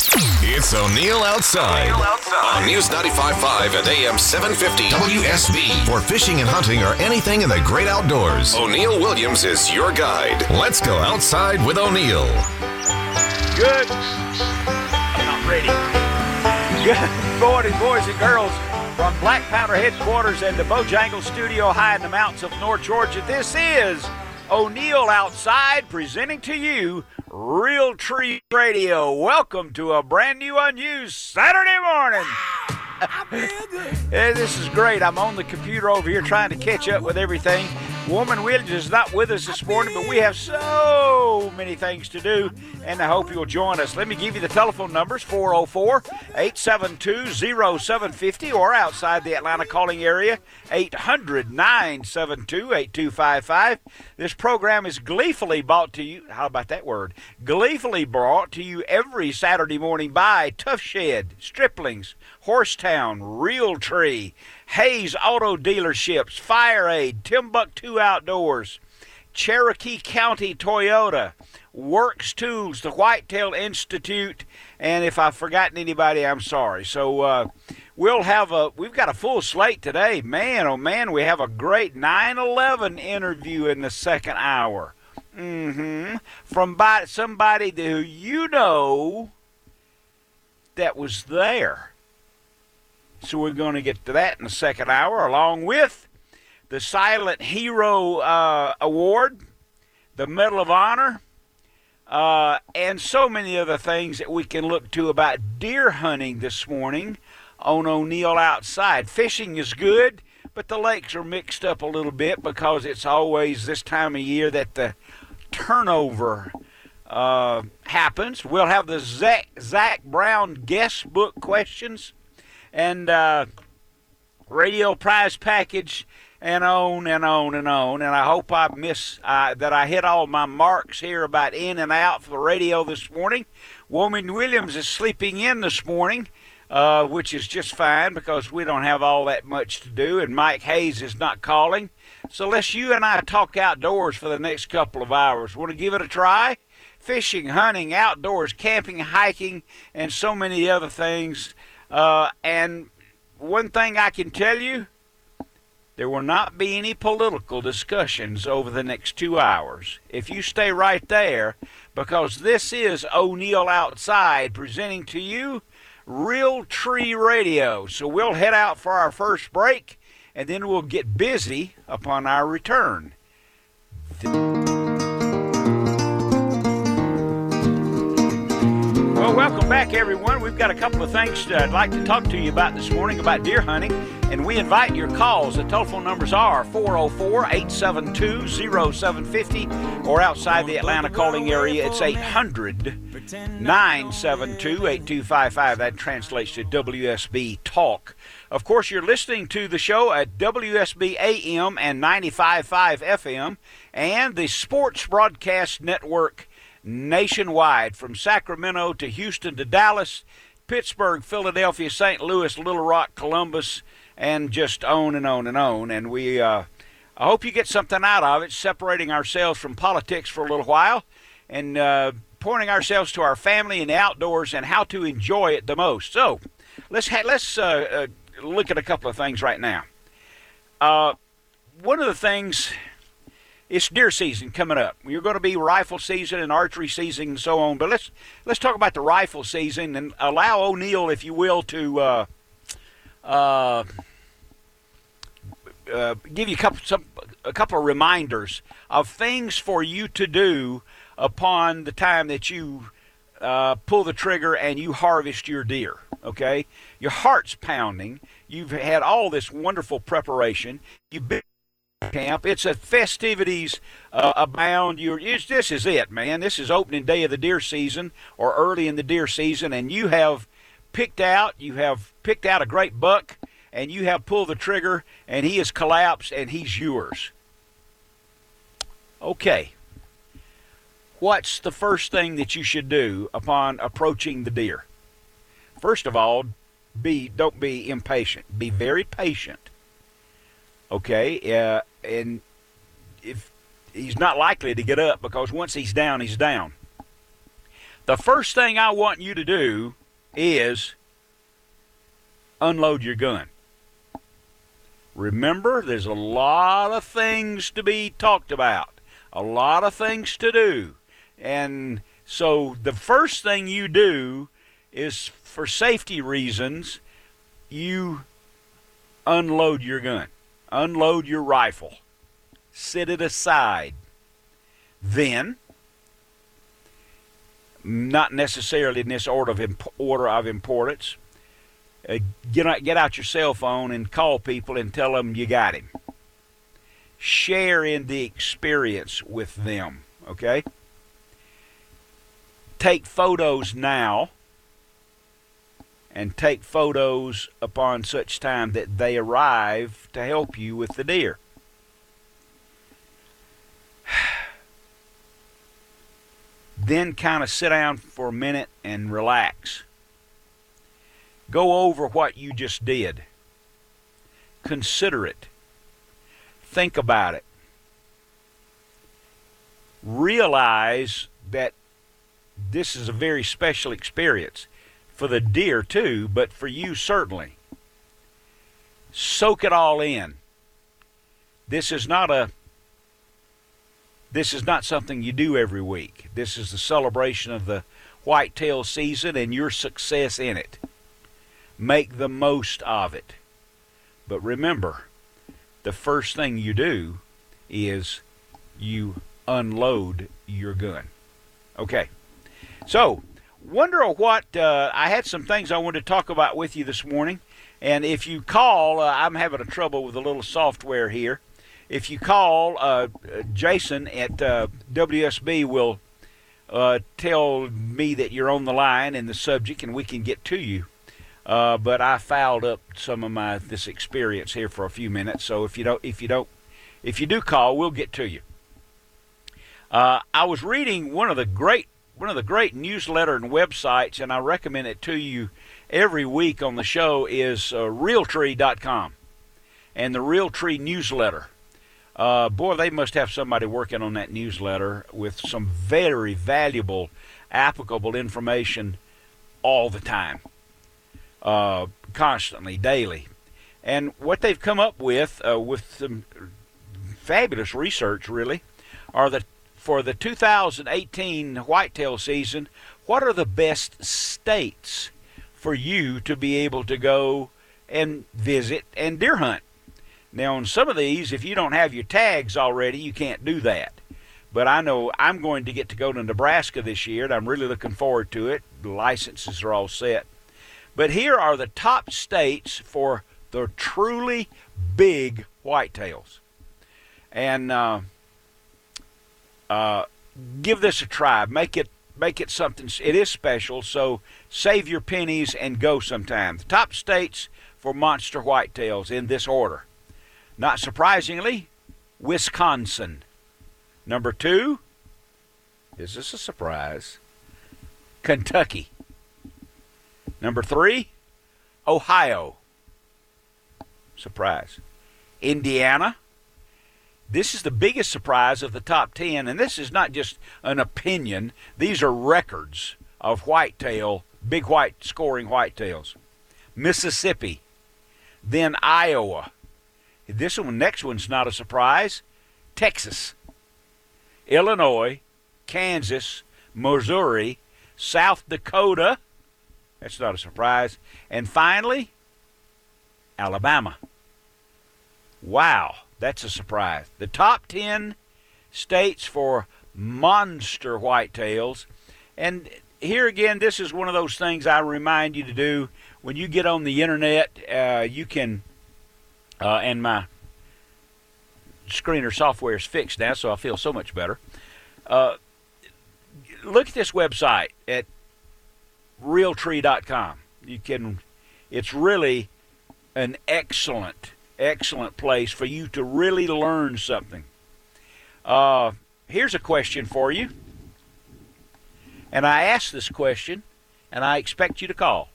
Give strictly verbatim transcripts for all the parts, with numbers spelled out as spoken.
It's O'Neill Outside, O'Neill Outside on News ninety-five point five and A M seven fifty W S B. For fishing and hunting or anything in the great outdoors, O'Neill Williams is your guide. Let's go outside with O'Neill. Good. I'm not ready. Good morning, boys and girls. From Black Powder headquarters and the Bojangles studio high in the mountains of North Georgia, this is O'Neill Outside, presenting to you Real Tree Radio. Welcome to a brand new unused Saturday morning. Hey, this is great. I'm on the computer over here trying to catch up with everything. Woman Williams is not with us this morning, but we have so many things to do, and I hope you'll join us. Let me give you the telephone numbers, four oh four, eight seven two, oh seven five oh, or outside the Atlanta calling area, eight hundred, nine seven two, eight two five five. This program is gleefully brought to you, how about that word, gleefully brought to you every Saturday morning by Tough Shed, Striplings, Horsetown, Real Tree, Hayes Auto Dealerships, Fire Aid, Timbuktu Outdoors, Cherokee County Toyota, Works Tools, the Whitetail Institute, and if I've forgotten anybody, I'm sorry. So uh, we'll have a, we've got a full slate today. Man, oh man, we have a great nine eleven interview in the second hour. Mm-hmm. From by, somebody who you know that was there. So we're going to get to that in the second hour, along with the Silent Hero uh, Award, the Medal of Honor, uh, and so many other things that we can look to about deer hunting this morning on O'Neill Outside. Fishing is good, but the lakes are mixed up a little bit because it's always this time of year that the turnover uh, happens. We'll have the Zach, Zach Brown guest book questions, and uh, radio prize package, and on and on and on. And I hope I miss uh, that I hit all my marks here about in and out for the radio this morning. Woman Williams is sleeping in this morning, uh, which is just fine because we don't have all that much to do, and Mike Hayes is not calling. So let's you and I talk outdoors for the next couple of hours. Want to give it a try? Fishing, hunting, outdoors, camping, hiking, and so many other things. Uh, and one thing I can tell you, there will not be any political discussions over the next two hours. If you stay right there, because this is O'Neill Outside presenting to you Real Tree Radio. So we'll head out for our first break, and then we'll get busy upon our return. Well, welcome back, everyone. We've got a couple of things I'd like to talk to you about this morning about deer hunting, and we invite your calls. The telephone numbers are four oh four, eight seven two, oh seven five oh, or outside the Atlanta calling area, it's eight hundred, nine seven two, eight two five five. That translates to W S B Talk. Of course, you're listening to the show at W S B A M and ninety-five point five F M and the Sports Broadcast Network nationwide, from Sacramento to Houston to Dallas, Pittsburgh, Philadelphia, Saint Louis, Little Rock, Columbus, and just on and on and on. And we, uh, I hope you get something out of it, separating ourselves from politics for a little while and uh, pointing ourselves to our family and the outdoors and how to enjoy it the most. So let's ha- let's uh, uh, look at a couple of things right now. Uh, one of the things, it's deer season coming up. You're going to be rifle season and archery season and so on. But let's let's talk about the rifle season and allow O'Neill, if you will, to uh, uh, uh, give you a couple some a couple of reminders of things for you to do upon the time that you uh, pull the trigger and you harvest your deer. Okay, your heart's pounding. You've had all this wonderful preparation. You've been camp. It's a festivities uh, abound. You're, it's, this is it, man. This is opening day of the deer season, or early in the deer season, and you have picked out, you have picked out a great buck, and you have pulled the trigger, and he has collapsed, and he's yours. Okay. What's the first thing that you should do upon approaching the deer? First of all, be don't be impatient. Be very patient. Okay, uh, and if he's not likely to get up, because once he's down, he's down. The first thing I want you to do is unload your gun. Remember, there's a lot of things to be talked about, a lot of things to do. And so the first thing you do is, for safety reasons, you unload your gun, unload your rifle, set it aside. Then, not necessarily in this order of, imp- order of importance, Uh, get, out, get out your cell phone and call people and tell them you got him. Share in the experience with them, okay? Take photos now, and take photos upon such time that they arrive to help you with the deer. Then kind of sit down for a minute and relax. Go over what you just did. Consider it. Think about it. Realize that this is a very special experience for the deer too, but for you certainly. Soak it all in. This is not a this is not something you do every week. This is the celebration of the whitetail season and your success in it. Make the most of it. But remember, the first thing you do is you unload your gun. Okay. So, wonder what, uh, I had some things I wanted to talk about with you this morning. And if you call, uh, I'm having a trouble with a little software here. If you call, uh, Jason at uh, W S B will uh, tell me that you're on the line and the subject, and we can get to you. Uh, but I fouled up some of my this experience here for a few minutes. So if you don't, if you don't, if you do call, we'll get to you. Uh, I was reading one of the great one of the great newsletter and websites, and I recommend it to you every week on the show, is uh, Realtree dot com and the Realtree newsletter. Uh, boy, they must have somebody working on that newsletter with some very valuable, applicable information all the time. Uh, constantly, daily. And what they've come up with, uh, with some fabulous research, really, are the for the two thousand eighteen whitetail season, what are the best states for you to be able to go and visit and deer hunt? Now, on some of these, if you don't have your tags already, you can't do that. But I know I'm going to get to go to Nebraska this year, and I'm really looking forward to it. The licenses are all set. But here are the top states for the truly big whitetails. And uh, uh, give this a try. Make it make it something. It is special, so save your pennies and go sometime. The top states for monster whitetails in this order. Not surprisingly, Wisconsin. Number two, is this a surprise? Kentucky. Number three, Ohio. Surprise. Indiana. This is the biggest surprise of the top ten, and this is not just an opinion. These are records of whitetail, big white scoring whitetails. Mississippi. Then Iowa. This one, next one's not a surprise. Texas. Illinois, Kansas, Missouri, South Dakota. That's not a surprise. And finally, Alabama. Wow, that's a surprise. The top ten states for monster whitetails. And here again, this is one of those things I remind you to do. When you get on the internet, uh, you can, uh, and my screener software is fixed now, so I feel so much better. Uh, look at this website at Realtree dot com. You can, it's really an excellent, excellent place for you to really learn something. Uh, here's a question for you. And I ask this question, and I expect you to call.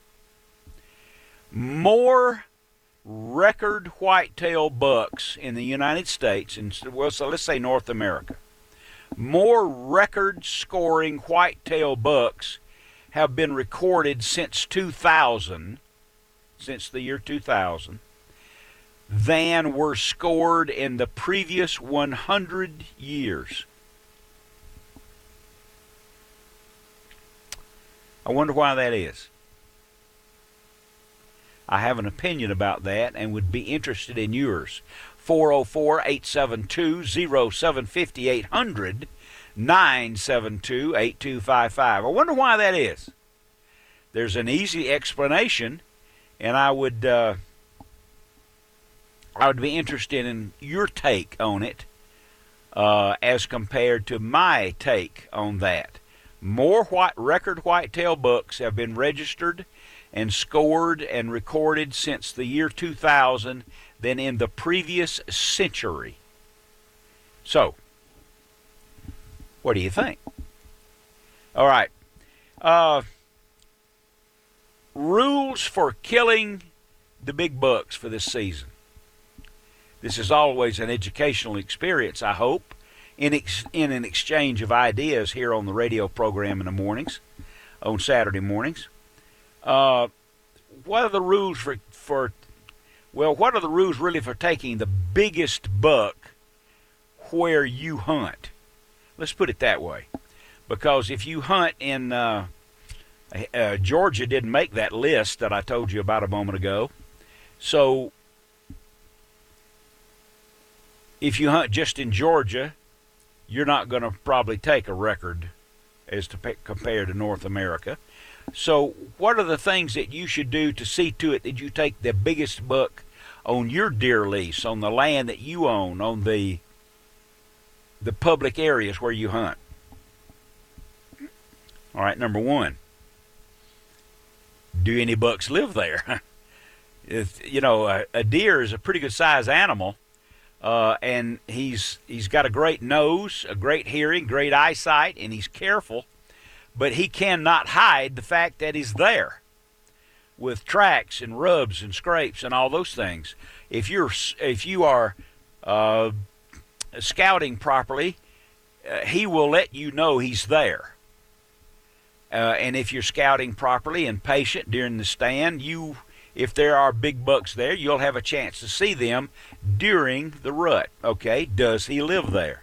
More record whitetail bucks in the United States, and well, so let's say North America, More record-scoring whitetail bucks have been recorded since two thousand, since the year two thousand, than were scored in the previous one hundred years. I wonder why that is. I have an opinion about that and would be interested in yours. four oh four, eight seven two, oh seven five oh, eight hundred, nine seven two, eight two five five. I wonder why that is. There's an easy explanation, and I would uh, I would be interested in your take on it uh, as compared to my take on that. More white record whitetail bucks have been registered and scored and recorded since the year two thousand than in the previous century. So, what do you think? All right. Uh, rules for killing the big bucks for this season. This is always an educational experience, I hope, in, ex- in an exchange of ideas here on the radio program in the mornings, on Saturday mornings. Uh, what are the rules for, for, well, what are the rules really for taking the biggest buck where you hunt? Let's put it that way. Because if you hunt in, uh, uh, Georgia didn't make that list that I told you about a moment ago. So, if you hunt just in Georgia, you're not going to probably take a record as to pe- compared to North America. So what are the things that you should do to see to it that you take the biggest buck on your deer lease, on the land that you own, on the the public areas where you hunt? All right, number one, do any bucks live there? If, you know, a, a deer is a pretty good sized animal, uh, and he's he's got a great nose, a great hearing, great eyesight, and he's careful. But he cannot hide the fact that he's there with tracks and rubs and scrapes and all those things. If you're if you are uh, scouting properly, uh, he will let you know he's there. Uh, and if you're scouting properly and patient during the stand, you if there are big bucks there, you'll have a chance to see them during the rut. Okay, does he live there?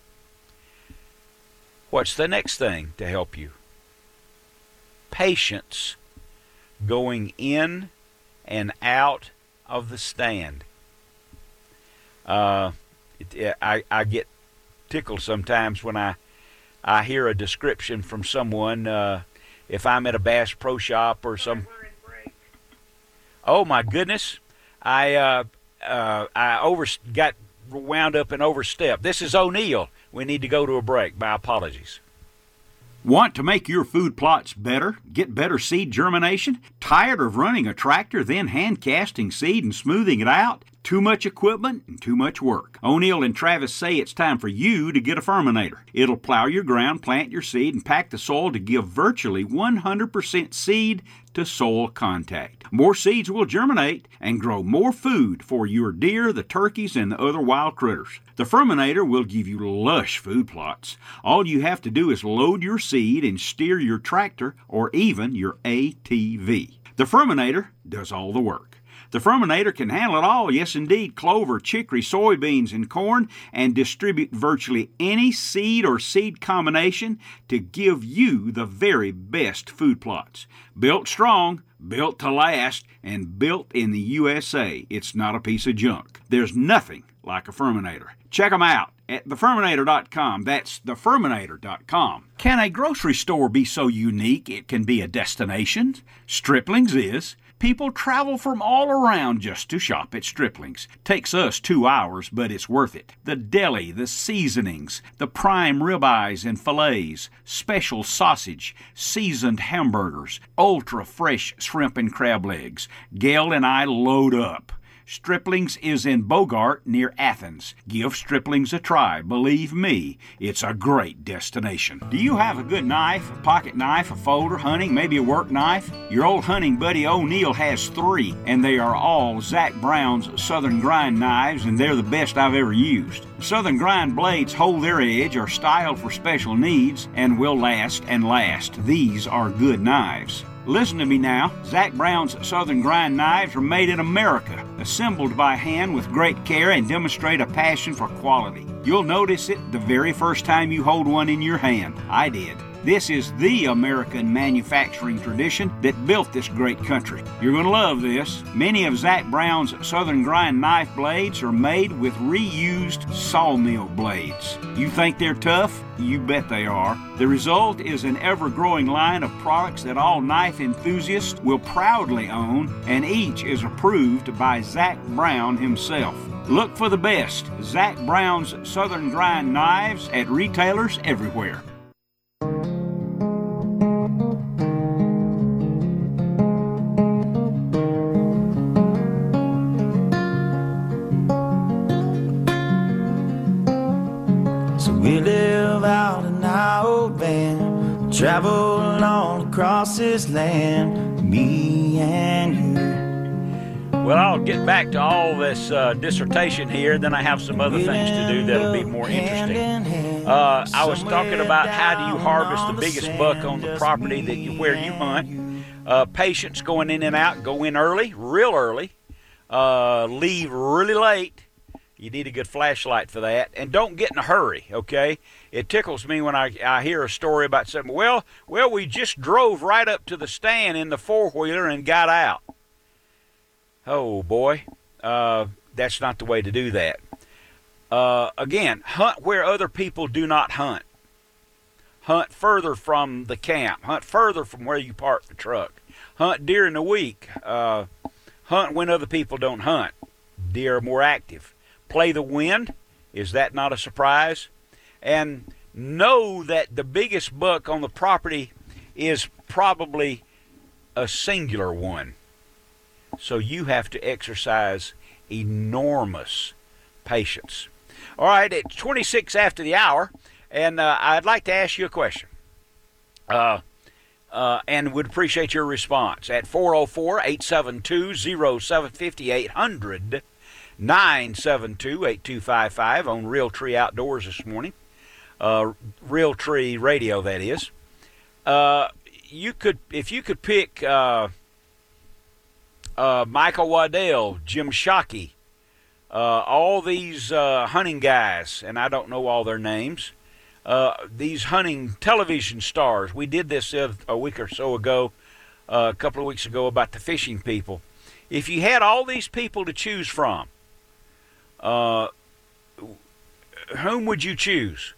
What's the next thing to help you? Patience going in and out of the stand. Uh, it, I, I get tickled sometimes when I, I hear a description from someone. Uh, if I'm at a Bass Pro Shop or some... Oh, my goodness. I, uh, uh, I over, got wound up and overstepped. This is O'Neill. We need to go to a break. My apologies. Want to make your food plots better? Get better seed germination? Tired of running a tractor, then hand casting seed and smoothing it out? Too much equipment and too much work. O'Neill and Travis say it's time for you to get a Furminator. It'll plow your ground, plant your seed, and pack the soil to give virtually one hundred percent seed to soil contact. More seeds will germinate and grow more food for your deer, the turkeys, and the other wild critters. The Furminator will give you lush food plots. All you have to do is load your seed and steer your tractor or even your A T V. The Furminator does all the work. The Furminator can handle it all, yes indeed, clover, chicory, soybeans, and corn, and distribute virtually any seed or seed combination to give you the very best food plots. Built strong, built to last, and built in the U S A. It's not a piece of junk. There's nothing like a Furminator. Check them out at the furminator dot com. That's the furminator dot com. Can a grocery store be so unique it can be a destination? Stripling's is. People travel from all around just to shop at Stripling's. Takes us two hours, but it's worth it. The deli, the seasonings, the prime ribeyes and fillets, special sausage, seasoned hamburgers, ultra-fresh shrimp and crab legs. Gail and I load up. Stripling's is in Bogart near Athens. Give Stripling's a try. Believe me, it's a great destination. Do you have a good knife, a pocket knife, a folder, hunting, maybe a work knife? Your old hunting buddy O'Neill has three, and they are all Zach Brown's Southern Grind knives, and they're the best I've ever used. Southern Grind blades hold their edge, are styled for special needs, and will last and last. These are good knives. Listen to me now. Zach Brown's Southern Grind knives are made in America, assembled by hand with great care, and demonstrate a passion for quality. You'll notice it the very first time you hold one in your hand. I did. This is the American manufacturing tradition that built this great country. You're going to love this. Many of Zach Brown's Southern Grind knife blades are made with reused sawmill blades. You think they're tough? You bet they are. The result is an ever-growing line of products that all knife enthusiasts will proudly own, and each is approved by Zach Brown himself. Look for the best Zach Brown's Southern Grind knives at retailers everywhere. We live out in our old van, travel all across this land, me and you. Well, I'll get back to all this uh, dissertation here, then I have some other things to do that'll be more interesting. Uh, I was talking about how do you harvest the biggest buck on the property that you, where you hunt. Uh, patience going in and out, go in early, real early, uh, leave really late. You need a good flashlight for that. And don't get in a hurry, okay? It tickles me when I, I hear a story about something. Well, well, we just drove right up to the stand in the four-wheeler and got out. Oh, boy. Uh, that's not the way to do that. Uh, again, hunt where other people do not hunt. Hunt further from the camp. Hunt further from where you park the truck. Hunt during the week. Uh, hunt when other people don't hunt. Deer are more active. Play the wind. Is that not a surprise? And know that the biggest buck on the property is probably a singular one. So you have to exercise enormous patience. All right, it's twenty-six after the hour, and uh, I'd like to ask you a question. Uh, uh, and would appreciate your response at four oh four, eight seven two, oh seven five oh, eight hundred nine seven two, eight two five five on Realtree Outdoors this morning. Uh, Realtree Radio, that is. Uh, you could, if you could pick uh, uh, Michael Waddell, Jim Shockey, uh, all these uh, hunting guys, and I don't know all their names, uh, these hunting television stars. We did this a, a week or so ago, uh, a couple of weeks ago, about the fishing people. If you had all these people to choose from, Uh, whom would you choose?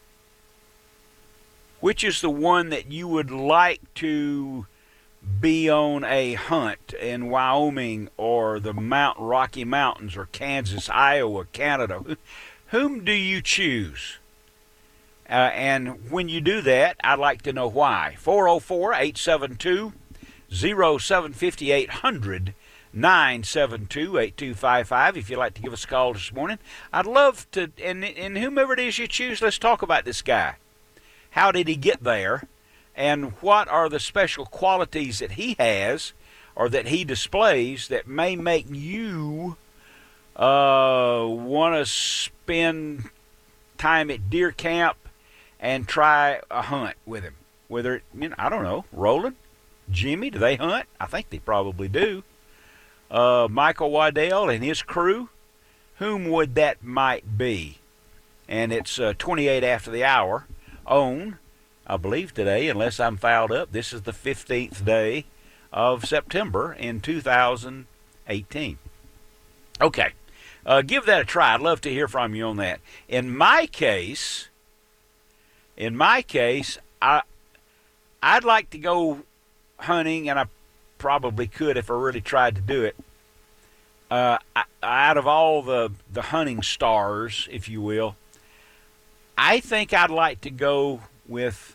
Which is the one that you would like to be on a hunt in Wyoming or the Mount Rocky Mountains or Kansas, Iowa, Canada? Whom do you choose? Uh, and when you do that, I'd like to know why. four oh four, eight seven two, oh seven five oh, eight hundred nine seven two, eight two five five if you'd like to give us a call this morning. I'd love to, and, and whomever it is you choose, let's talk about this guy. How did he get there, and what are the special qualities that he has or that he displays that may make you uh, want to spend time at deer camp and try a hunt with him? Whether, it, you know, I don't know, Roland, Jimmy, do they hunt? I think they probably do. Uh, Michael Waddell and his crew, whom would that might be? And it's uh, twenty-eight after the hour on, I believe today, unless I'm fouled up, this is the fifteenth day of September in two thousand eighteen. Okay, uh, give that a try. I'd love to hear from you on that. In my case, in my case, I, I'd like to go hunting, and I probably could if I really tried to do it. Uh, I, out of all the, the hunting stars, if you will, I think I'd like to go with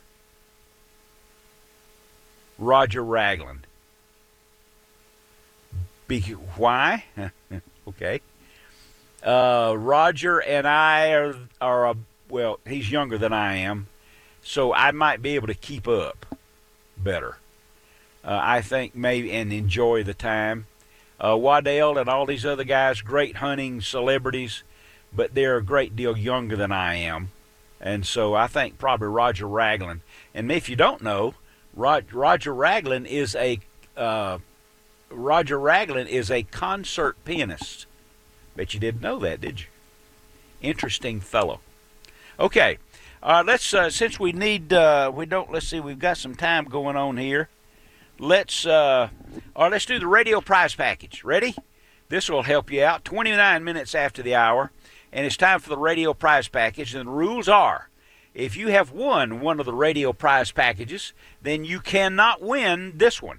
Roger Ragland. Be, why? Okay. Uh, Roger and I are, are a, well, he's younger than I am, so I might be able to keep up better. Uh, I think maybe and enjoy the time. Uh, Waddell and all these other guys, great hunting celebrities, but they're a great deal younger than I am. And so I think probably Roger Ragland. And if you don't know, Rod, Roger Ragland is a uh, Roger Ragland is a concert pianist. Bet you didn't know that, did you? Interesting fellow. Okay, uh, let's uh, since we need uh, we don't let's see we've got some time going on here. Let's uh, or let's do the radio prize package. Ready? This will help you out. twenty-nine minutes after the hour, and it's time for the radio prize package. And the rules are: if you have won one of the radio prize packages, then you cannot win this one.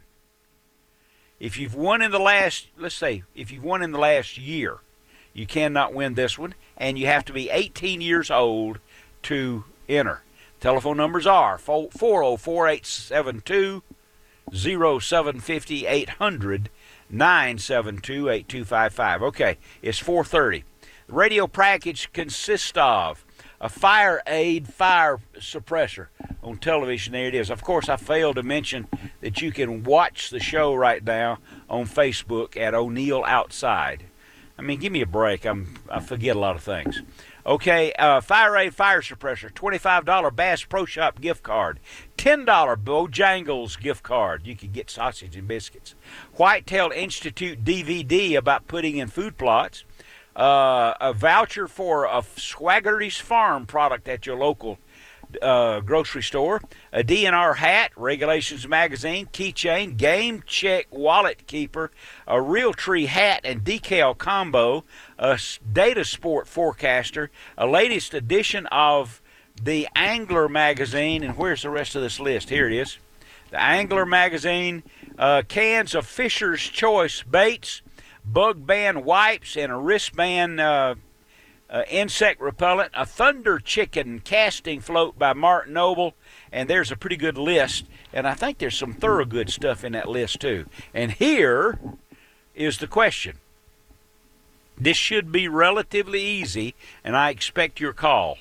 If you've won in the last, let's say, if you've won in the last year, you cannot win this one, and you have to be eighteen years old to enter. Telephone numbers are four oh four, eight seven two, oh seven five oh, eight hundred, nine seven two, eight two five five. Okay, it's four thirty. The radio package consists of a fire aid fire suppressor on television. There it is. Of course, I failed to mention that you can watch the show right now on Facebook at O'Neill Outside. I mean, give me a break. I'm, I forget a lot of things. Okay, uh, Fire Aid Fire Suppressor, twenty-five dollars Bass Pro Shop gift card, ten dollars Bojangles gift card. You can get sausage and biscuits. Whitetail Institute D V D about putting in food plots. Uh, a voucher for a Swaggerty's Farm product at your local uh, grocery store, a D N R hat, Regulations magazine, keychain, Game Check wallet keeper, a Realtree hat and decal combo, a Data Sport forecaster, a latest edition of the Angler magazine, and where's the rest of this list? Here it is. The Angler magazine, uh, cans of Fisher's Choice baits, bug band wipes, and a wristband uh, uh, insect repellent, a Thunder Chicken casting float by Martin Noble, and there's a pretty good list, and I think there's some Thorogood stuff in that list too. And here is the question. This should be relatively easy, and I expect your call.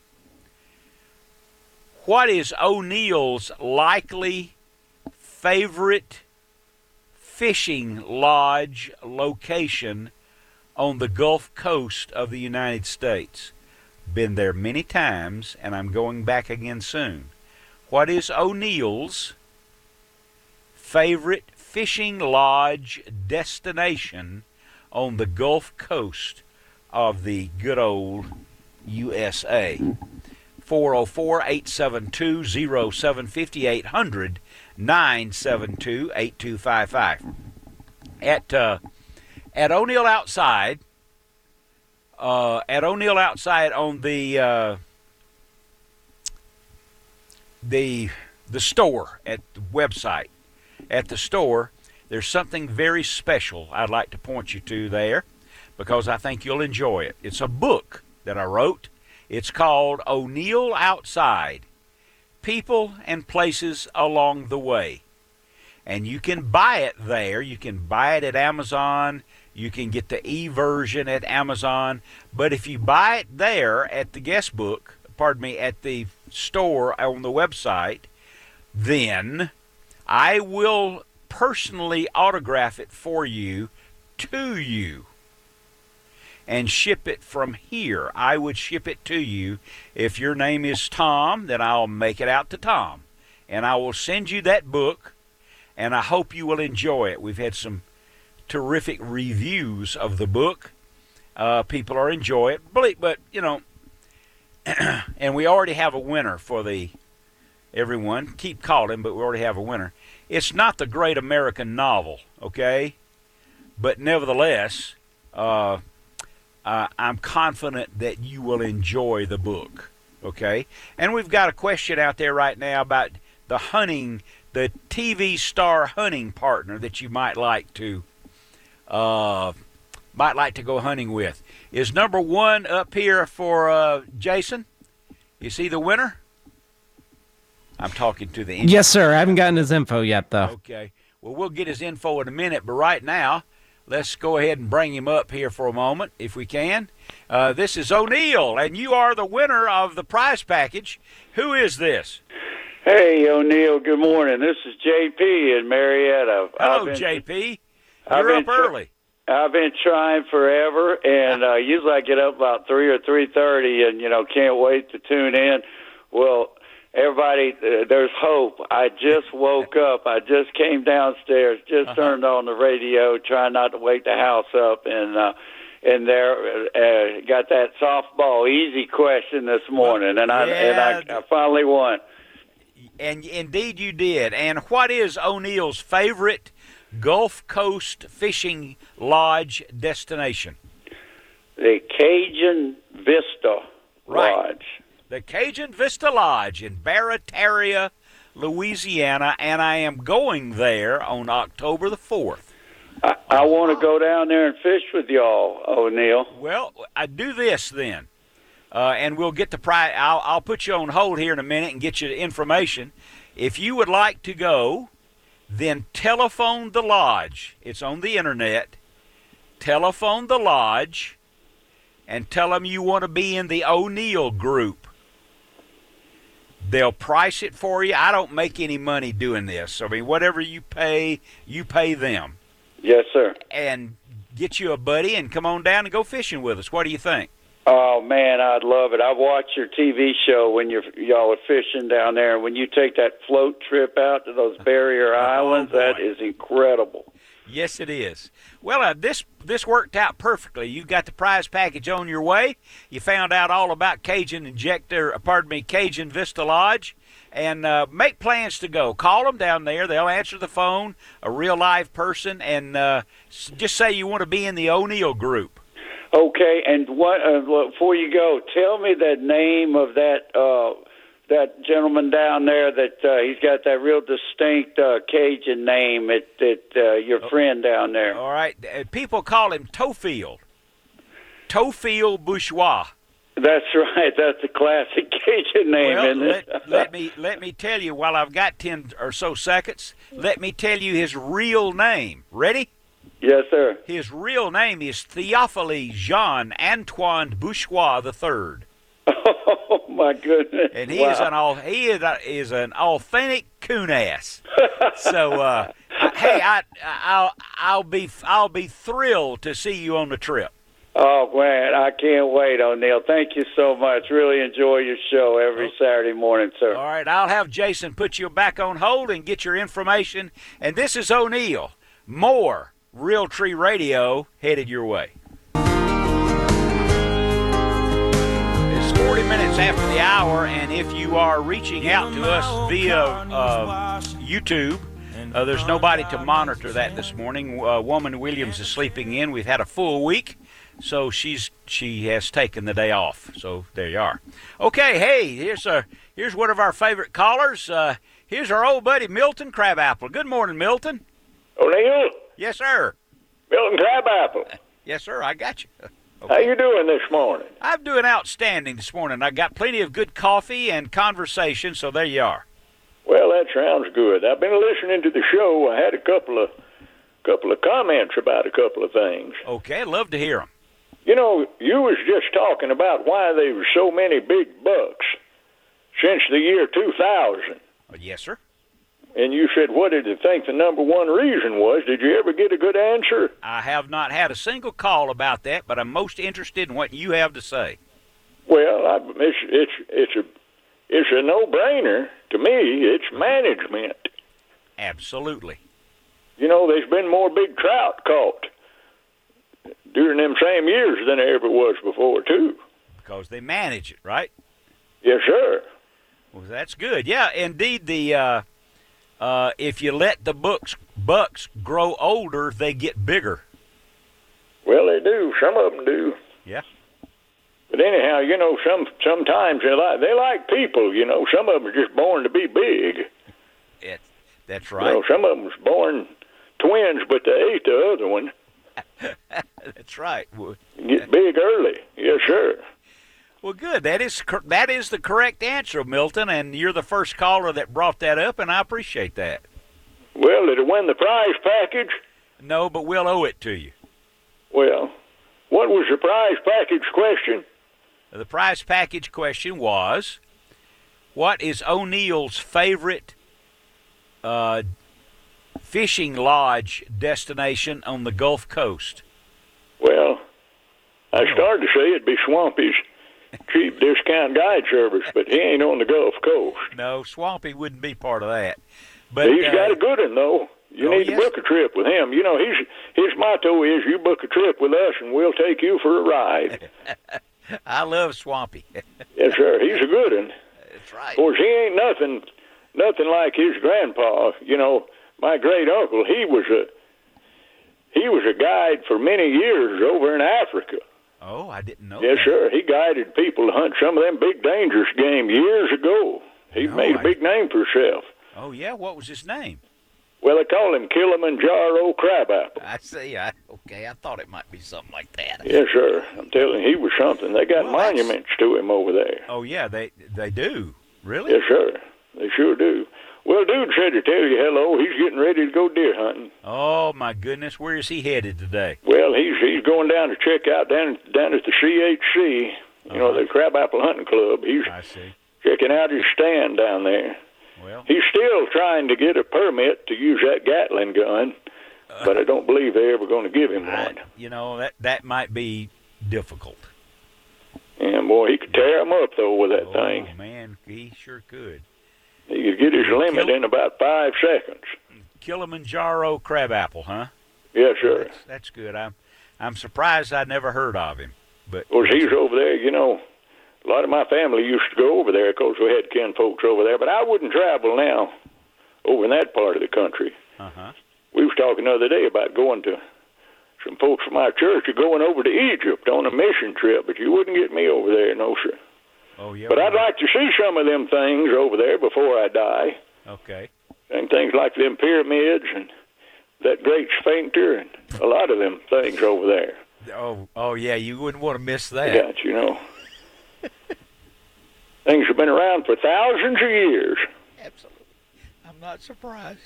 What is O'Neill's likely favorite fishing lodge location on the Gulf Coast of the United States? Been there many times, and I'm going back again soon. What is O'Neill's favorite fishing lodge destination on the Gulf Coast of the good old U S A? four oh four, eight seven two, oh seven five oh, eight hundred, nine seven two, eight two five five. At uh, at O'Neill Outside, uh, at O'Neill Outside on the uh, the the store at the website, at the store, there's something very special I'd like to point you to there, because I think you'll enjoy it. It's a book that I wrote. It's called O'Neill Outside, People and Places Along the Way. And you can buy it there. You can buy it at Amazon. You can get the e-version at Amazon. But if you buy it there at the guest book, pardon me, at the store on the website, then I will personally autograph it for you to you and ship it from here. I would ship it to you. If your name is Tom, then I'll make it out to Tom, and I will send you that book, and I hope you will enjoy it. We've had some terrific reviews of the book. Uh, people are enjoying it, but, you know, and we already have a winner for the, everyone, keep calling, but we already have a winner. It's not the great American novel, okay? But nevertheless, uh, Uh, I'm confident that you will enjoy the book, okay? And we've got a question out there right now about the hunting, the T V star hunting partner that you might like to, uh, might like to go hunting with. Is number one up here for uh, Jason? You see the winner? I'm talking to the Yes, sir. I haven't gotten his info yet, though. Okay. Well, we'll get his info in a minute, but right now, let's go ahead and bring him up here for a moment, if we can. Uh, this is O'Neill, and you are the winner of the prize package. Who is this? Hey, O'Neill, good morning. This is J P in Marietta. Hello, been, J P. I've You're been up early. I've been trying forever, and uh, usually I get up about three or three thirty, and you know can't wait to tune in. Well, everybody, uh, there's hope. I just woke up. I just came downstairs, just uh-huh. turned on the radio, trying not to wake the house up, and uh, and there uh, got that softball easy question this morning, well, and I yeah, and I, I finally won. And indeed, you did. And what is O'Neill's favorite Gulf Coast fishing lodge destination? The Cajun Vista right. Lodge. The Cajun Vista Lodge in Barataria, Louisiana, and I am going there on October the fourth. I, I want to go down there and fish with y'all, O'Neill. Well, I do this then, uh, and we'll get the prize. I'll, I'll put you on hold here in a minute and get you the information. If you would like to go, then telephone the lodge. It's on the internet. Telephone the lodge and tell them you want to be in the O'Neill group. They'll price it for you. I don't make any money doing this. I mean, whatever you pay, you pay them. Yes, sir. And get you a buddy and come on down and go fishing with us. What do you think? Oh, man, I'd love it. I watched your T V show when you're, y'all are fishing down there. And when you take that float trip out to those barrier oh, islands, boy. that is incredible. Yes, it is. Well, uh, this this worked out perfectly. You got the prize package on your way. You found out all about Cajun Injector, pardon me, Cajun Vista Lodge, and uh, make plans to go. Call them down there. They'll answer the phone, a real live person, and uh, just say you want to be in the O'Neill group. Okay, and what, uh, before you go, tell me the name of that uh, that gentleman down there that uh, he's got that real distinct uh, Cajun name. At, at uh, your oh. friend down there. All right, people call him Tofield. Tofield Bourgeois. That's right. That's a classic Cajun name, well, isn't it? let, let me let me tell you. While I've got ten or so seconds, let me tell you his real name. Ready? Yes, sir. His real name is Theophile Jean Antoine Bourgeois the Third. Oh my goodness! And he wow. is an he is, a, is an authentic coon ass. So, uh, hey, I I'll I'll be I'll be thrilled to see you on the trip. Oh man, I can't wait, O'Neill. Thank you so much. Really enjoy your show every Saturday morning, sir. All right, I'll have Jason put you back on hold and get your information. And this is O'Neill. More Realtree Radio headed your way. It's forty minutes after the hour, and if you are reaching out to us via uh, YouTube, uh, there's nobody to monitor that this morning. Uh, Woman Williams is sleeping in. We've had a full week, so she's she has taken the day off. So there you are. Okay, hey, here's a here's one of our favorite callers. Uh, here's our old buddy Milton Crabapple. Good morning, Milton. O'Neill? Yes, sir. Milton Crabapple. Yes, sir. I got you. Okay. How you doing this morning? I'm doing outstanding this morning. I got plenty of good coffee and conversation, so there you are. Well, that sounds good. I've been listening to the show. I had a couple of couple of comments about a couple of things. Okay, I'd love to hear them. You know, you was just talking about why there were so many big bucks since the year two thousand. Uh, yes, sir. And you said, what did you think the number one reason was? Did you ever get a good answer? I have not had a single call about that, but I'm most interested in what you have to say. Well, I, it's it's it's a it's a no-brainer to me. It's management. Absolutely. You know, there's been more big trout caught during them same years than there ever was before, too. Because they manage it, right? Yes, sir. Well, that's good. Yeah, indeed, the uh, uh, if you let the books, bucks grow older, they get bigger. Well, they do. Some of them do. Yeah. But anyhow, you know, some sometimes they like they like people. You know, some of them are just born to be big. It, that's right. You know, some of them was born twins, but they ate the other one. That's right. Get big early. Yes, sir. Well, good. That is that is the correct answer, Milton, and you're the first caller that brought that up, and I appreciate that. Well, did it win the prize package? No, but we'll owe it to you. Well, what was the prize package question? The prize package question was, what is O'Neill's favorite uh, fishing lodge destination on the Gulf Coast? Well, I started to say it'd be Swampy's cheap discount guide service, but he ain't on the Gulf Coast. No, Swampy wouldn't be part of that. But He's uh, got a good one, though. You oh, need yes. to book a trip with him. You know, he's, his motto is, you book a trip with us and we'll take you for a ride. I love Swampy. Yes, sir. He's a good one. That's right. Of course, he ain't nothing, nothing like his grandpa. You know, my great uncle, he was a, he was a guide for many years over in Africa. Oh, I didn't know Yes, that. sir. He guided people to hunt some of them big dangerous game years ago. He No, made a I- big name for himself. Oh, yeah? What was his name? Well, they call him Kilimanjaro Crabapple. I see. I, okay, I thought it might be something like that. Yes, sir. I'm telling you, he was something. They got Well, that's- monuments to him over there. Oh, yeah, they they do. Really? Yes, sir. They sure do. Well, dude said to tell you hello. He's getting ready to go deer hunting. Oh, my goodness. Where is he headed today? Well, he's he's going down to check out down down at the C H C, you know, Uh-huh. the Crabapple Hunting Club. He's I see. checking out his stand down there. Well, He's still trying to get a permit to use that Gatling gun, but I don't believe they're ever going to give him I, one. you know, that, that might be difficult. And, boy, he could tear him up, though, with that Oh, thing. man, he sure could. He could get his limit in about five seconds. Kilimanjaro Crabapple, huh? Yes, sir. That's, that's good. I'm I'm surprised I never heard of him. But Of course, he's over there, you know. A lot of my family used to go over there because we had kin folks over there, but I wouldn't travel now over in that part of the country. uh-huh. We was talking the other day about going to, some folks from our church are going over to Egypt on a mission trip, but you wouldn't get me over there, no, sir. Oh, yeah. But I'd well, like to see some of them things over there before I die. Okay. And things like them pyramids and that great sphincter and a lot of them things over there. Oh, oh yeah, you wouldn't want to miss that. Yeah, you know. Things have been around for thousands of years. Absolutely. I'm not surprised.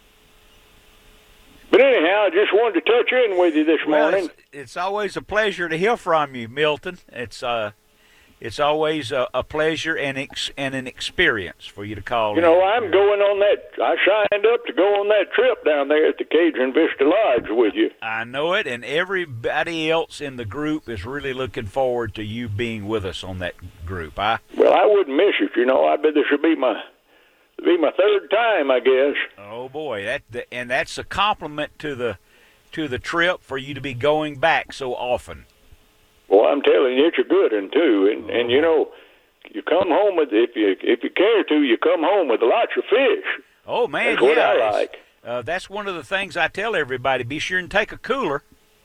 But anyhow, I just wanted to touch in with you this Well, morning. it's, it's always a pleasure to hear from you, Milton. It's uh, it's always a, a pleasure and ex, and an experience for you to call You in. know, I'm going on that, I signed up to go on that trip down there at the Cajun Vista Lodge with you. I know it, and everybody else in the group is really looking forward to you being with us on that group. I Well, I wouldn't miss it, you know. I bet this would be my, be my third time, I guess. oh boy, that the, and that's a compliment to the to the trip for you to be going back so often. Well, I'm telling you, it's a good one, too. And, and you know, you come home with, if you if you care to, you come home with lots of fish. Oh man, That's what yeah, I it's- like. Uh, that's one of the things I tell everybody. Be sure and take a cooler.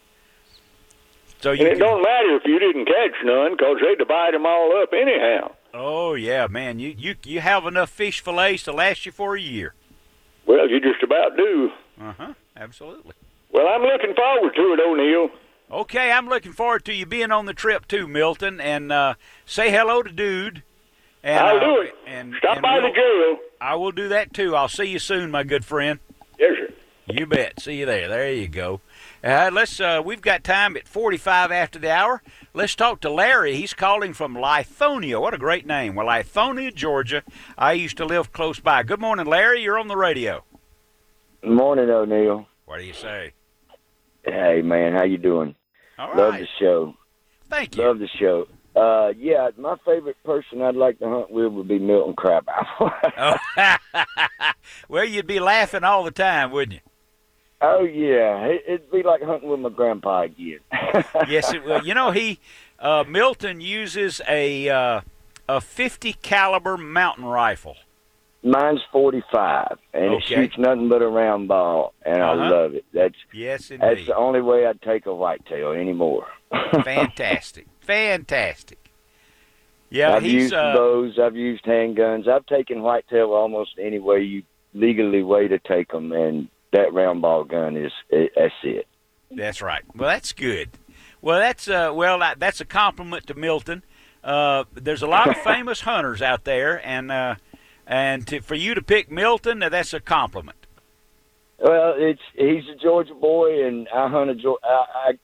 So you And it can, don't matter if you didn't catch none, 'cause they divide them all up anyhow. oh yeah, man, you, you you have enough fish fillets to last you for a year. Well, you just about do. Uh huh. Absolutely. Well, I'm looking forward to it, O'Neill. Okay, I'm looking forward to you being on the trip too, Milton, and uh, say hello to Dude. And, I'll uh, do it. And, Stop and by we'll- the jail. I will do that too. I'll see you soon, my good friend. Yes, sir. You bet. See you there. There you go. Uh, let's. Uh, we've got time at forty-five after the hour. Let's talk to Larry. He's calling from Lithonia. What a great name. Well, Lithonia, Georgia. I used to live close by. Good morning, Larry. You're on the radio. Good morning, O'Neill. What do you say? Hey, man, how you doing? All Love right. the show. Thank you. Love the show. Uh, yeah, my favorite person I'd like to hunt with would be Milton Crabapple. Oh. Well, you'd be laughing all the time, wouldn't you? Oh, yeah. It, it'd be like hunting with my grandpa again. Yes, it will. You know, he uh, Milton uses a uh, a fifty caliber mountain rifle. Mine's forty-five, and it Okay. shoots nothing but a round ball, and Uh-huh. I love it. That's Yes, that's indeed. the only way I'd take a whitetail anymore. Fantastic. Fantastic. Yeah, I've he's used uh, bows. I've used handguns. I've taken whitetail almost any way you legally way to take them, and that round ball gun is it, that's it. that's right. Well, that's good. Well, that's uh, well, that, that's a compliment to Milton. Uh, there's a lot of famous hunters out there, and uh, and to, for you to pick Milton, uh, that's a compliment. Well, it's he's a Georgia boy, and I hunt a Georgia. I, I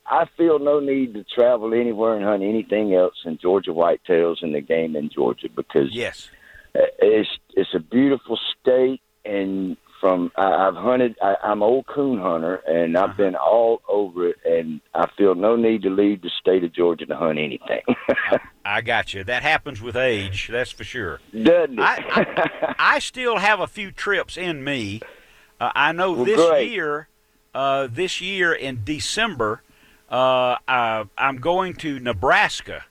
I feel no need to travel anywhere and hunt anything else than Georgia whitetails and the game in Georgia because yes, it's it's a beautiful state. And from I, I've hunted, I, I'm an old coon hunter, and I've uh-huh. been all over it. And I feel no need to leave the state of Georgia to hunt anything. I, I got you. That happens with age, that's for sure. Doesn't it? I, I, I still have a few trips in me. Uh, I know well, this great. year, uh, this year in December, uh, I, I'm going to Nebraska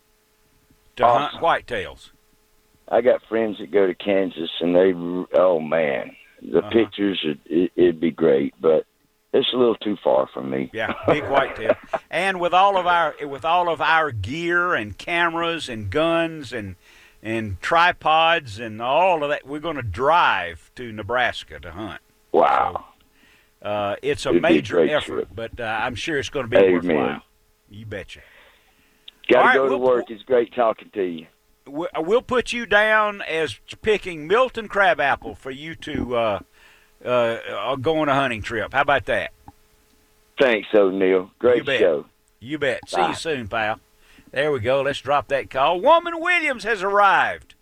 to awesome. hunt whitetails. I got friends that go to Kansas, and they, oh man, the uh-huh. pictures, it, it, it'd be great, but it's a little too far from me. Yeah, big whitetail. And with all of our with all of our gear and cameras and guns and and tripods and all of that, we're going to drive to Nebraska to hunt. Wow. So, uh, it's a It'd major be a great effort, trip. but uh, I'm sure it's going to be Amen. worthwhile. You betcha. Got to All right, go to we'll- work. It's great talking to you. We'll put you down as picking Milton Crabapple for you to uh, uh, go on a hunting trip. How about that? Thanks, O'Neill. Great You bet. show. You bet. See Bye. you soon, pal. There we go. Let's drop that call. Woman Williams has arrived.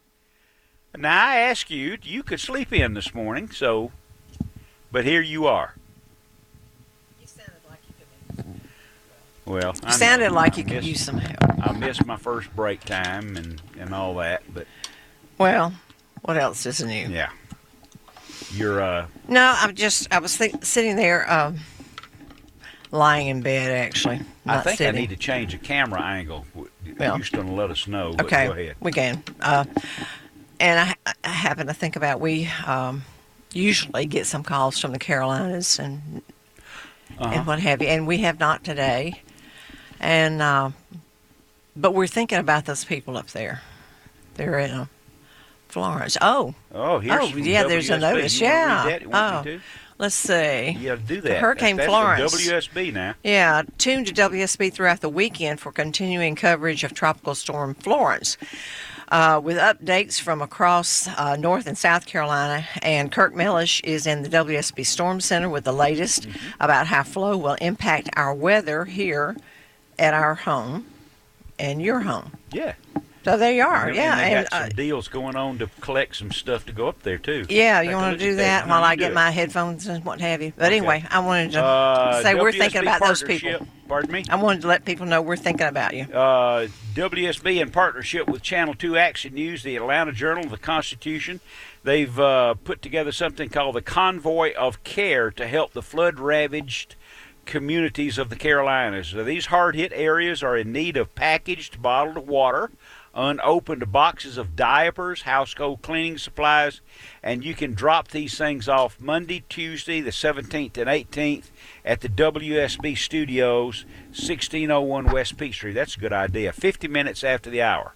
Now, I asked you, you could sleep in this morning, so, but here you are. You sounded like you could. Well, I know. Sounded like you I could missed- use some help. I missed my first break time and, and all that, but Well, what else is new? yeah. You're, uh, No, I'm just, I was think, sitting there, um, lying in bed, actually. I Not think sitting. I need to change a camera angle. Well, Houston, let us know, but Okay, go ahead. we can. Uh, and I, I happen to think about, we um, usually get some calls from the Carolinas and Uh-huh. and what have you, and we have not today. And uh, but we're thinking about those people up there. They're in uh, Florence. Oh, Oh, here's oh, from yeah. There's a W S B. notice. You wanna read Yeah. that? You want Oh, me to? let's see. You got to do that. Hurricane that's, that's Florence. From W S B now. Yeah, tuned to W S B throughout the weekend for continuing coverage of Tropical Storm Florence. Uh, with updates from across uh, North and South Carolina, and Kirk Mellish is in the W S B Storm Center with the latest Mm-hmm. about how flow will impact our weather here at our home and your home. Yeah. So there you are. And, yeah, and they and, got some uh, deals going on to collect some stuff to go up there too. yeah, Take you a want look to do at that No, while you I do get it. my headphones and what have you. But Okay. anyway, I wanted to Uh, say we're W S B thinking about those people. partnership- Pardon me? I wanted to let people know we're thinking about you. Uh, W S B in partnership with Channel two Action News, the Atlanta Journal, the Constitution, they've uh, put together something called the Convoy of Care to help the flood-ravaged communities of the Carolinas. So these hard-hit areas are in need of packaged bottled water, unopened boxes of diapers, household cleaning supplies, and you can drop these things off Monday, Tuesday, the seventeenth and eighteenth at the W S B Studios, sixteen oh one West Peachtree. That's a good idea. fifty minutes after the hour.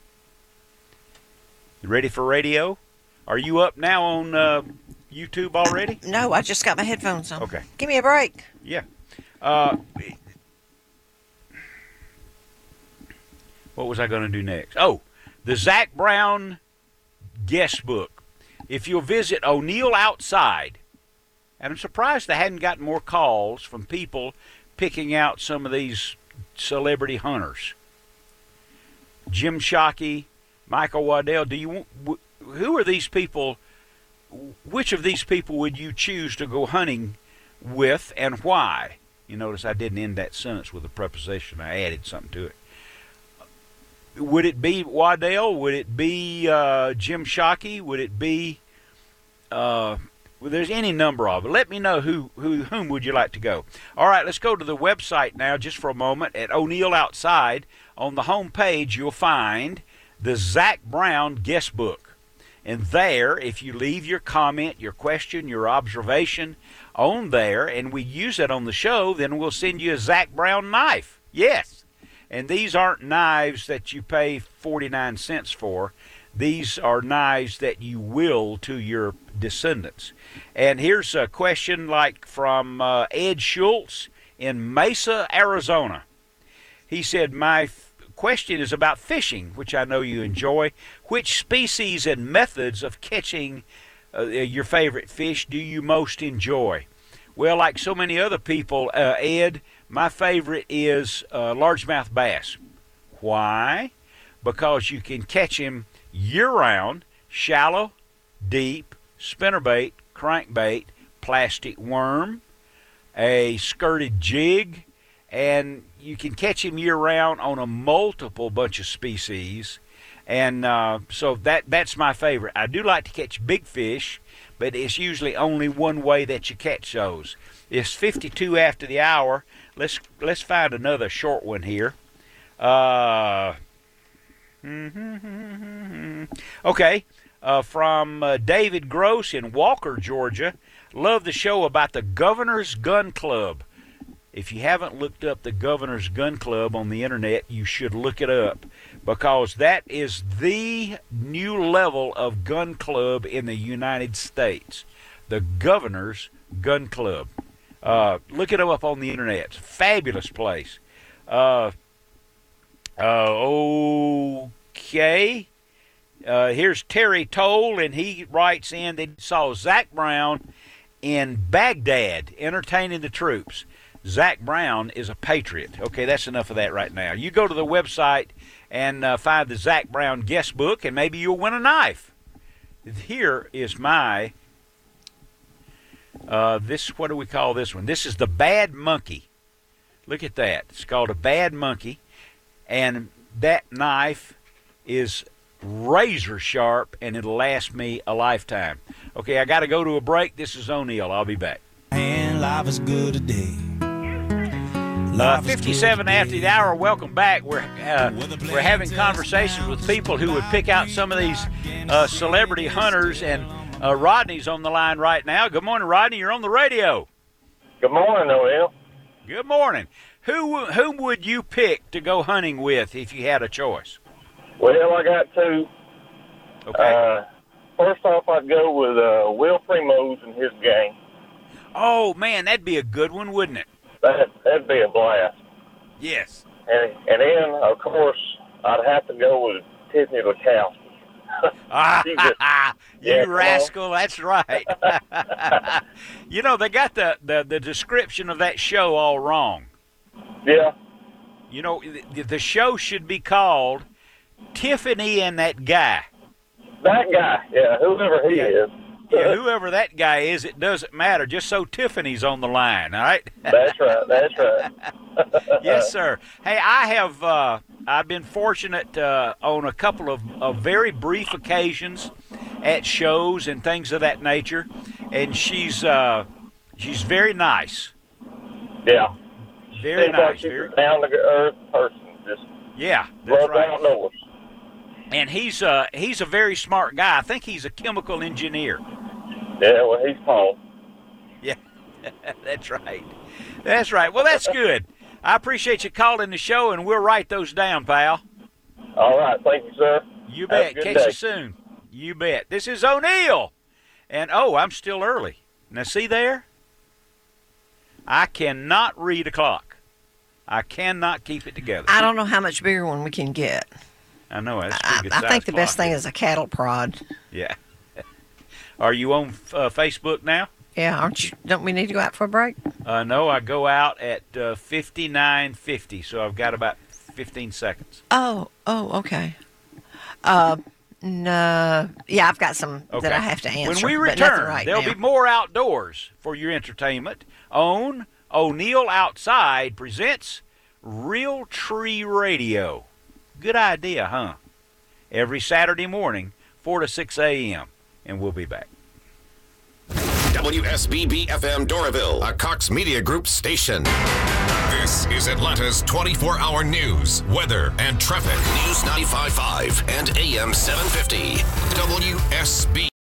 You ready for radio? Are you up now on uh, YouTube already? No, I just got my headphones on. Okay. Give me a break. Yeah. Uh, what was I going to do next? Oh, the Zach Brown guest book. If you'll visit O'Neill Outside, and I'm surprised I hadn't gotten more calls from people picking out some of these celebrity hunters. Jim Shockey, Michael Waddell. Do you want, who are these people? Which of these people would you choose to go hunting with, and why? You notice I didn't end that sentence with a preposition. I added something to it. Would it be Waddell? Would it be uh, Jim Shockey? Would it be? Uh, well, there's any number of it. Let me know who, who, whom would you like to go. All right, let's go to the website now, just for a moment. At O'Neill Outside, on the home page, you'll find the Zach Brown guest book. And there, if you leave your comment, your question, your observation on there, and we use it on the show, then we'll send you a Zach Brown knife. Yes. And these aren't knives that you pay forty-nine cents for. These are knives that you will to your descendants. And here's a question like from uh, Ed Schultz in Mesa, Arizona. He said, my f- question is about fishing, which I know you enjoy. Which species and methods of catching uh, your favorite fish do you most enjoy? Well, like so many other people, uh, Ed, my favorite is uh, largemouth bass. Why? Because you can catch him year-round, shallow, deep, spinnerbait, crankbait, plastic worm, a skirted jig, and you can catch him year-round on a multiple bunch of species. And uh, so that that's my favorite. I do like to catch big fish, but it's usually only one way that you catch those. It's fifty-two after the hour. Let's let's find another short one here. Uh, okay, uh, from uh, David Gross in Walker, Georgia. Love the show about the Governor's Gun Club. If you haven't looked up the Governor's Gun Club on the internet, you should look it up, because that is the new level of gun club in the United States. The Governor's Gun Club. Uh, look it up on the internet. It's a fabulous place. Uh, uh, okay. Uh, here's Terry Toll, and he writes in that he saw Zach Brown in Baghdad entertaining the troops. Zach Brown is a patriot. Okay, that's enough of that right now. You go to the website and uh, find the Zach Brown guest book, and maybe you'll win a knife. Here is my, uh, this, what do we call this one? This is the Bad Monkey. Look at that. It's called a Bad Monkey, and that knife is razor sharp, and it'll last me a lifetime. Okay, I got to go to a break. This is O'Neill. I'll be back. And life is good today. Uh, fifty-seven after the hour. Welcome back. We're uh, we're having conversations with people who would pick out some of these uh, celebrity hunters, and uh, Rodney's on the line right now. Good morning, Rodney. You're on the radio. Good morning, O'Neill. Good morning. Who whom would you pick to go hunting with if you had a choice? Well, I got two. Okay. Uh, first off, I'd go with uh, Will Primos and his gang. Oh man, that'd be a good one, wouldn't it? That that'd be a blast. Yes. And and then of course I'd have to go with Tiffany Lukowski. Ah, She just- you yeah, come on. rascal! That's right. You know, they got the, the the description of that show all wrong. Yeah. You know, the, the show should be called Tiffany and That Guy. That guy, yeah, whoever he Yeah. is. Yeah, whoever that guy is, it doesn't matter. Just so Tiffany's on the line, all right? That's right. That's right. Yes, sir. Hey, I have uh, I've been fortunate uh, on a couple of, of very brief occasions at shows and things of that nature, and she's uh, she's very nice. Yeah. Very Seems like nice. she's Very, a down to earth person. Just yeah, that's loves right. outdoors. And he's uh, he's a very smart guy. I think he's a chemical engineer. Yeah, well, he's Paul. Yeah, that's right. That's right. Well, that's good. I appreciate you calling the show, and we'll write those down, pal. All right. Thank you, sir. You Have a bet. good Catch day. you soon. You bet. This is O'Neill. And, oh, I'm still early. Now, see there? I cannot read a clock. I cannot keep it together. I don't know how much bigger one we can get. I know. That's a I, pretty good I size think the best clock. thing is a cattle prod. Yeah. Are you on uh, Facebook now? Yeah, aren't you? Don't we need to go out for a break? Uh, no, I go out at uh, fifty-nine fifty, so I've got about fifteen seconds. Oh, oh, okay. Uh, no, yeah, I've got some Okay. that I have to answer. When we but nothing return, right there'll now. be more outdoors for your entertainment. On O'Neill Outside presents Real Tree Radio. Good idea, huh? Every Saturday morning, four to six a.m., and we'll be back. W S B B F M Doraville, a Cox Media Group station. This is Atlanta's twenty-four hour news, weather, and traffic. News ninety-five point five and A M seven fifty. W S B.